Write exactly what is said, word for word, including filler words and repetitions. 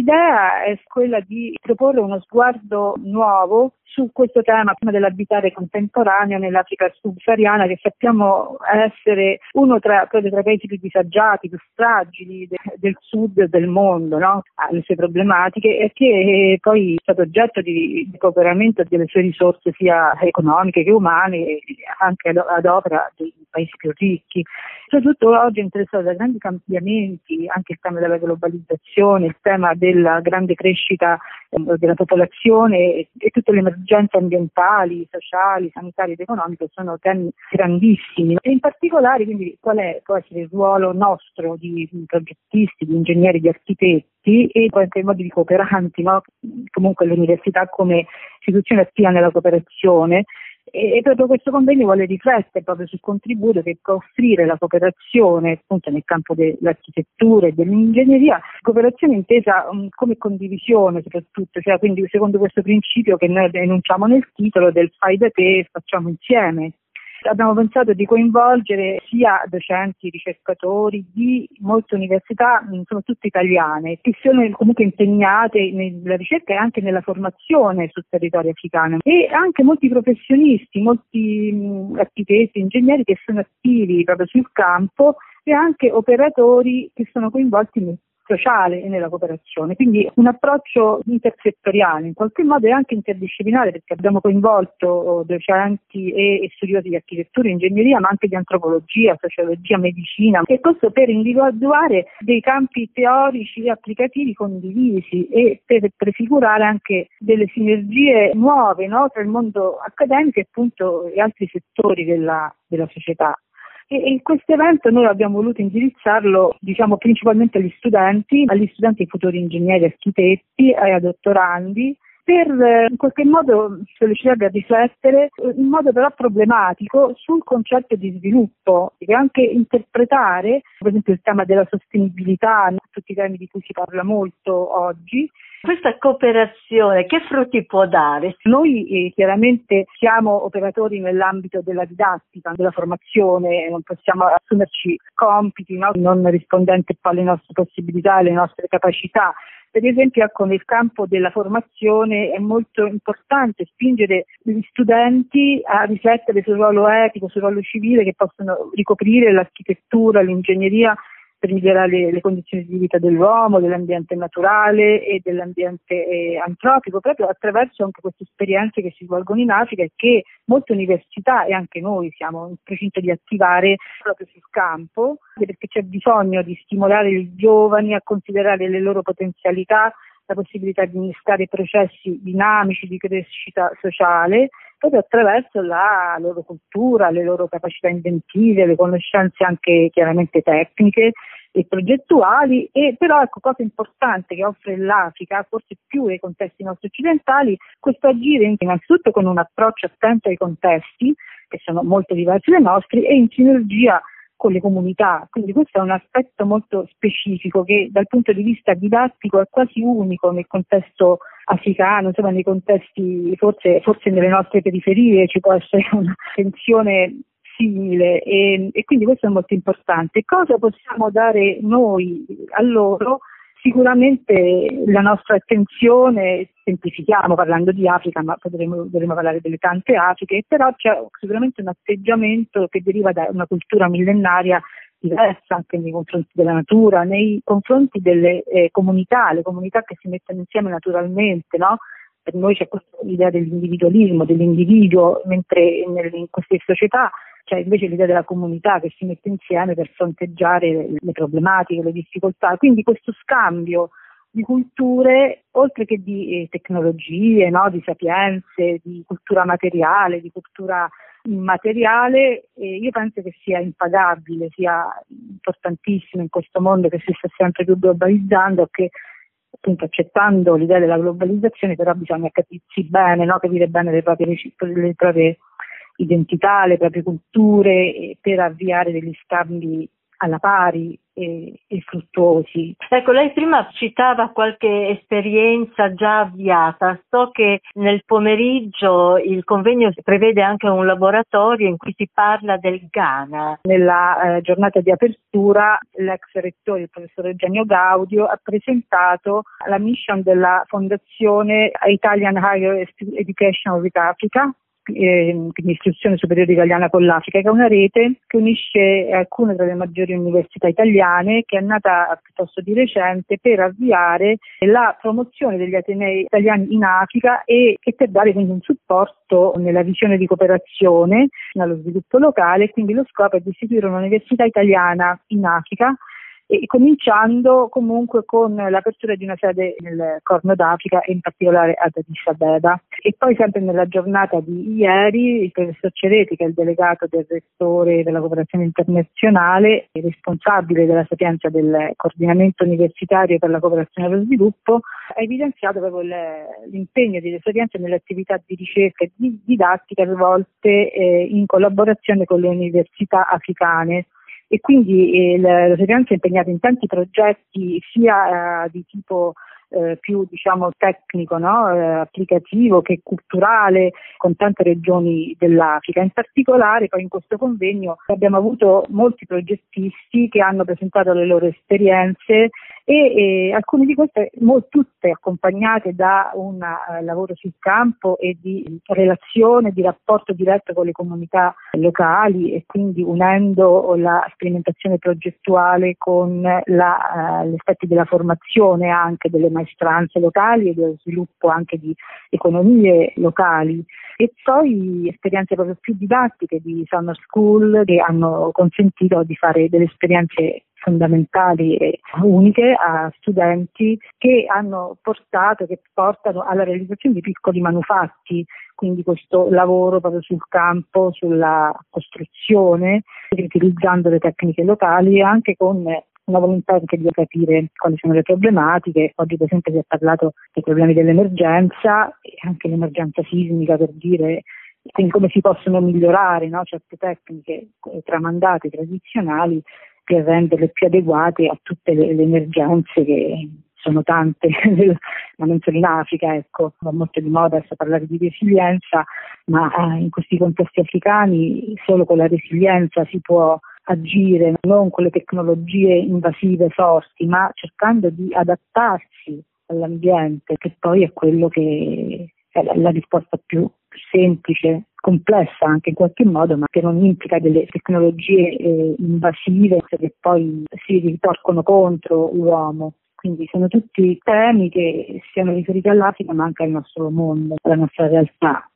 l'idea è quella di proporre uno sguardo nuovo su questo tema dell'abitare contemporaneo nell'Africa subsahariana, che sappiamo essere uno tra, tra i paesi più disagiati, più fragili de, del sud del mondo, no? Ha le sue problematiche e che poi è stato oggetto di, di cooperamento delle sue risorse sia economiche che umane, anche ad, ad opera dei paesi più ricchi. Soprattutto oggi è interessato da grandi cambiamenti, anche il tema della globalizzazione, il tema della grande crescita eh, della popolazione e, e tutte le emergenze ambientali, sociali, sanitarie ed economiche sono temi grandissimi. E in particolare, quindi, qual è può essere il ruolo nostro di progettisti, di ingegneri, di architetti e in qualche modo di cooperanti, no? Comunque l'università come istituzione attiva nella cooperazione. E proprio questo convegno vuole riflettere proprio sul contributo che può offrire la cooperazione appunto nel campo dell'architettura e dell'ingegneria, cooperazione intesa um, come condivisione soprattutto, cioè quindi secondo questo principio che noi enunciamo nel titolo del fai da te e facciamo insieme. Abbiamo pensato di coinvolgere sia docenti, ricercatori di molte università, soprattutto italiane, che sono comunque impegnate nella ricerca e anche nella formazione sul territorio africano, e anche molti professionisti, molti mh, architetti, ingegneri che sono attivi proprio sul campo e anche operatori che sono coinvolti nel sociale e nella cooperazione, quindi un approccio intersettoriale in qualche modo e anche interdisciplinare, perché abbiamo coinvolto docenti e studiosi di architettura e ingegneria, ma anche di antropologia, sociologia, medicina, e questo per individuare dei campi teorici e applicativi condivisi e per prefigurare anche delle sinergie nuove, no, tra il mondo accademico e appunto e altri settori della, della società. E in questo evento noi abbiamo voluto indirizzarlo, diciamo, principalmente agli studenti, agli studenti e futuri ingegneri, architetti, ai dottorandi, per eh, in qualche modo sollecitarli a riflettere in modo però problematico sul concetto di sviluppo e anche interpretare, per esempio, il tema della sostenibilità, tutti i temi di cui si parla molto oggi. Questa cooperazione che frutti può dare? Noi eh, chiaramente siamo operatori nell'ambito della didattica, della formazione, non possiamo assumerci compiti, no? non rispondenti alle nostre possibilità, alle nostre capacità. Per esempio, ecco, nel campo della formazione è molto importante spingere gli studenti a riflettere sul ruolo etico, sul ruolo civile che possono ricoprire l'architettura, l'ingegneria per migliorare le, le condizioni di vita dell'uomo, dell'ambiente naturale e dell'ambiente eh, antropico, proprio attraverso anche queste esperienze che si svolgono in Africa e che molte università e anche noi siamo in procinto di attivare proprio sul campo, perché c'è bisogno di stimolare i giovani a considerare le loro potenzialità, la possibilità di innescare processi dinamici di crescita sociale proprio attraverso la loro cultura, le loro capacità inventive, le conoscenze anche chiaramente tecniche e progettuali. E però ecco, cosa importante che offre l'Africa, forse più nei contesti nostri occidentali, questo agire innanzitutto con un approccio attento ai contesti che sono molto diversi dai nostri e in sinergia con le comunità, quindi questo è un aspetto molto specifico che dal punto di vista didattico è quasi unico nel contesto africano, insomma nei contesti, forse, forse nelle nostre periferie ci può essere una tensione simile e, e quindi questo è molto importante. Cosa possiamo dare noi a loro? Sicuramente la nostra attenzione, semplifichiamo parlando di Africa, ma potremo, dovremo parlare delle tante Afriche, però c'è sicuramente un atteggiamento che deriva da una cultura millenaria diversa anche nei confronti della natura, nei confronti delle eh, comunità, le comunità che si mettono insieme naturalmente, no? Per noi c'è questa idea dell'individualismo, dell'individuo, mentre in, in queste società c'è invece l'idea della comunità che si mette insieme per fronteggiare le, le problematiche, le difficoltà. Quindi questo scambio di culture, oltre che di eh, tecnologie, no? Di sapienze, di cultura materiale, di cultura immateriale, eh, io penso che sia impagabile, sia importantissimo in questo mondo che si sta sempre più globalizzando, che appunto accettando l'idea della globalizzazione però bisogna capirsi bene, no? Capire bene le proprie, le proprie identità, le proprie culture, per avviare degli scambi alla pari e, e fruttuosi. Ecco, lei prima citava qualche esperienza già avviata. So che nel pomeriggio il convegno prevede anche un laboratorio in cui si parla del Ghana. Nella eh, giornata di apertura l'ex rettore, il professor Eugenio Gaudio, ha presentato la mission della Fondazione Italian Higher Education of Africa, quindi istruzione superiore italiana con l'Africa, che è una rete che unisce alcune tra le maggiori università italiane, che è nata piuttosto di recente per avviare la promozione degli atenei italiani in Africa e, e per dare quindi un supporto nella visione di cooperazione allo sviluppo locale. Quindi lo scopo è di istituire un'università italiana in Africa, e cominciando comunque con l'apertura di una sede nel Corno d'Africa e in particolare ad Addis Abeba. E poi sempre nella giornata di ieri il professor Cereti, che è il delegato del rettore della cooperazione internazionale e responsabile della sapienza del coordinamento universitario per la cooperazione e lo sviluppo, ha evidenziato proprio l'impegno di sapienza nelle attività di ricerca e di didattica svolte eh, in collaborazione con le università africane. E quindi eh, la Sapienza è impegnata in tanti progetti sia eh, di tipo eh, più diciamo tecnico, no? eh, applicativo che culturale, con tante regioni dell'Africa. In particolare poi in questo convegno abbiamo avuto molti progettisti che hanno presentato le loro esperienze e, e alcune di queste, molto, tutte accompagnate da un uh, lavoro sul campo e di relazione, di rapporto diretto con le comunità locali, e quindi unendo la sperimentazione progettuale con la, uh, gli aspetti della formazione anche delle maestranze locali e dello sviluppo anche di economie locali. E poi esperienze proprio più didattiche di summer school che hanno consentito di fare delle esperienze fondamentali e uniche a studenti che hanno portato, che portano alla realizzazione di piccoli manufatti, quindi questo lavoro proprio sul campo, sulla costruzione, utilizzando le tecniche locali e anche con una volontà anche di capire quali sono le problematiche. Oggi per esempio si è parlato dei problemi dell'emergenza e anche l'emergenza sismica, per dire, quindi come si possono migliorare, no, certe tecniche tramandate tradizionali per renderle più adeguate a tutte le, le emergenze, che sono tante, ma non solo in Africa, ecco. Va molto di moda adesso parlare di resilienza, ma eh, in questi contesti africani solo con la resilienza si può agire, non con le tecnologie invasive forti, ma cercando di adattarsi all'ambiente, che poi è quello che è la, la risposta più semplice, complessa anche in qualche modo, ma che non implica delle tecnologie eh, invasive che poi si ritorcono contro l'uomo. Quindi sono tutti temi che siano riferiti all'Africa, ma anche al nostro mondo, alla nostra realtà.